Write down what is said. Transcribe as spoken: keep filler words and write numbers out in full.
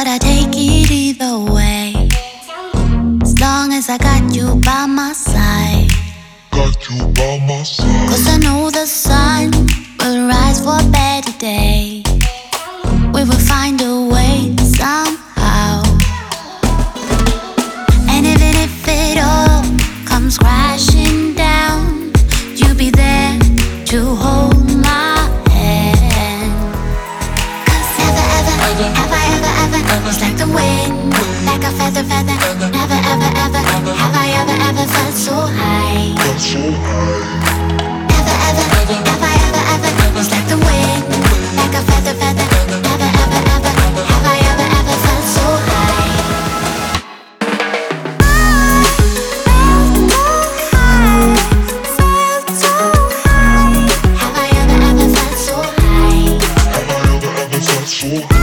but I take it either way. As long as I got you by my side. Got you by my side. Cause I know the sun will rise for a better day. We will find a way somehow. And even if it all comes crashing down, you'll be there to hold my hand. Cause never ever, ever, ever, ever, ever it's like the wind, like a feather, feather. Never ever, ever, have I ever, ever felt so high. Felt so high. Never ever, have I ever, ever, it's like the wind, like a feather, feather. Never ever, ever, have I ever, ever felt so high. Felt so high. Have I ever, ever felt so high? Have I ever, ever felt so high?